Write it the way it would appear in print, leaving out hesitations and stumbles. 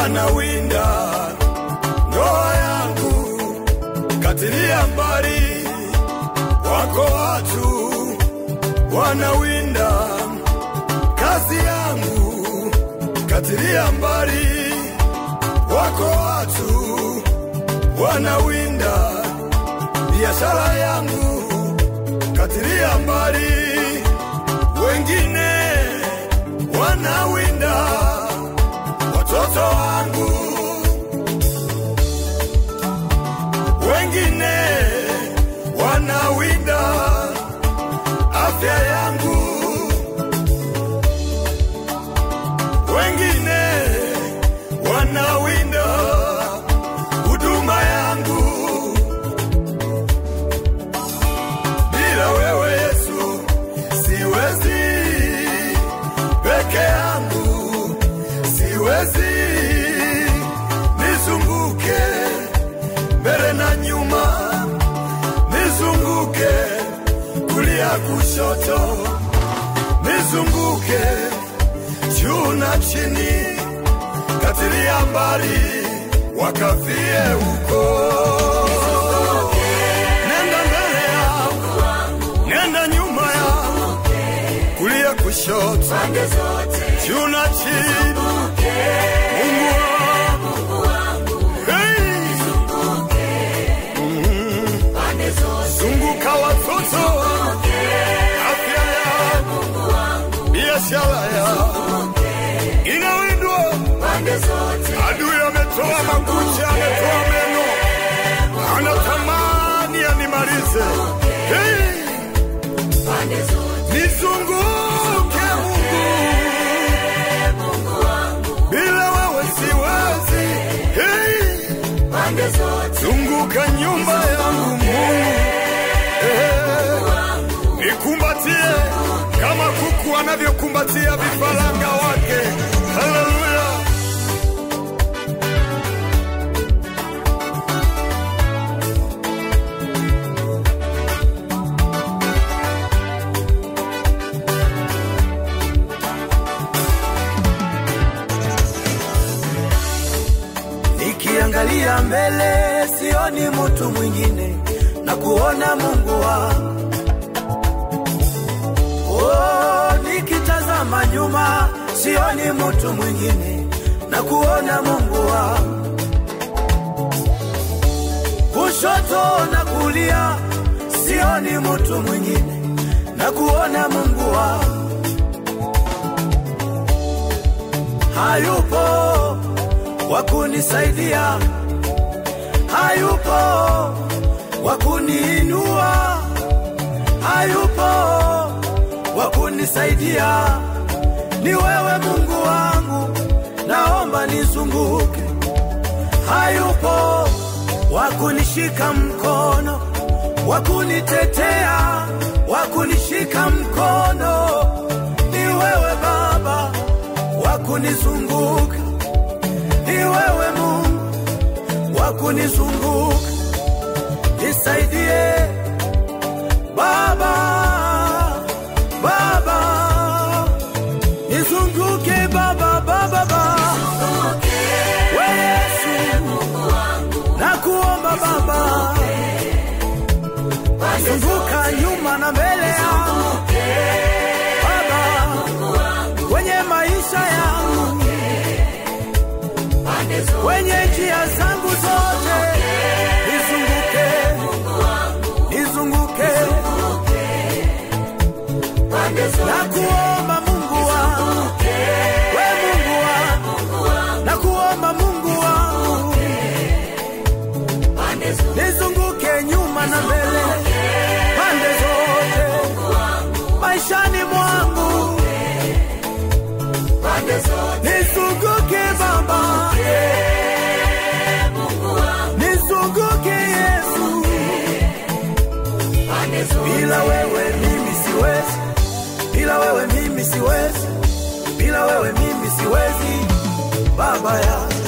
wanawinda ndoa yangu, katilia mbali. Wako watu wanawinda kazi yangu, katilia mbali. Wako watu wanawinda biashara yangu, katilia mbali. Wengine wanawinda watoto wangu, wengine wanawinda afya yangu, wengine wanawinda huduma yangu. Bila wewe Yesu siwezi, peke yangu siwezi. Nizunguke mbele na nyuma, nizunguke kulia kushoto, nizunguke juu na chini, katilia mbali wakafie huko. Nenda mbele yangu, nenda nyuma yangu, kulia kushoto, juu na chini. Mungu wangu, hey! Zunguka watoto, afya yangu, biashara yangu inawindwa. Adui ametoa makucha, ametoa meno, anatamani animalize. Hey! Nizunguke Mungu, bila wewe siwezi. Hey! Zunguka nyumba yangu Mungu, nikumbatie kama kuku anavyokumbatia vifaranga wake. Haleluya. Nikiangalia mbele sioni mtu mwingine, na kuona Mungu wangu. Nikitazama nyuma sioni mtu mwingine, na kuona Mungu wangu. Kushoto na kulia sioni mtu mwingine, na kuona Mungu wangu. Hayupo wakunisaidia, hayupo wakuniinua, hayupo wakunisaidia. Ni wewe Mungu wangu, naomba nizunguke. Hayupo wakunishika mkono, wakunitetea, wakunishika mkono. Ni wewe Baba wakunizunguka, ni wewe Mungu wakunizunguka. Nisaidie Baba, Baba, nizunguke Baba, Baba, wewe Yesu nakuomba Baba, zunguka nyuma na mbele yangu Baba, kwenye maisha yangu, kwenye njia zangu zote, nizunguke, nizunguke. Nakuomba Mungu wangu, wewe Mungu wangu, nakuomba Mungu wangu, nizunguke nyuma na mbele, pande zote, maishani mwangu, nizunguke Baba, nizunguke Yesu. Bila wewe mimi siwezi, bila wewe mimi siwezi, bila wewe mimi siwezi Baba ya